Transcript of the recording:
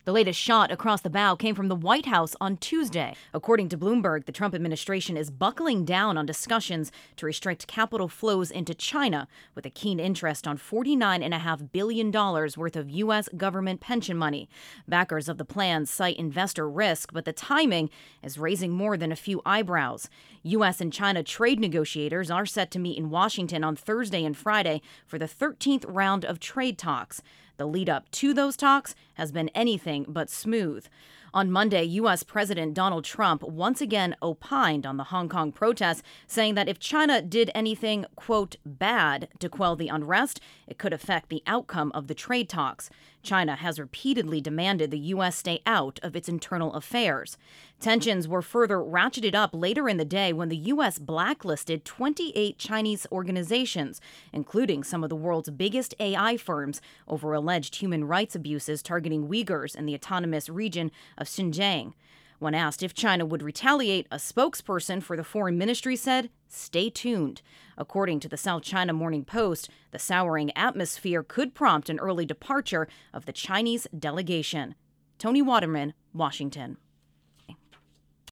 The latest shot across the bow came from the White House on Tuesday. According to Bloomberg, the Trump administration is buckling down on discussions to restrict capital flows into China, with a keen interest on $49.5 billion worth of U.S. government pension money. Backers of the plans cite investor risk, but the timing is raising more than a few eyebrows. U.S. and China trade negotiators are set to meet in Washington on Thursday and Friday for the 13th round of trade talks. The lead-up to those talks has been anything but smooth. On Monday, U.S. President Donald Trump once again opined on the Hong Kong protests, saying that if China did anything, quote, bad to quell the unrest, it could affect the outcome of the trade talks. China has repeatedly demanded the U.S. stay out of its internal affairs. Tensions were further ratcheted up later in the day when the U.S. blacklisted 28 Chinese organizations, including some of the world's biggest AI firms, over alleged human rights abuses targeting Uyghurs in the autonomous region of Xinjiang. When asked if China would retaliate, a spokesperson for the foreign ministry said, "Stay tuned." According to the South China Morning Post, the souring atmosphere could prompt an early departure of the Chinese delegation. Tony Waterman, Washington.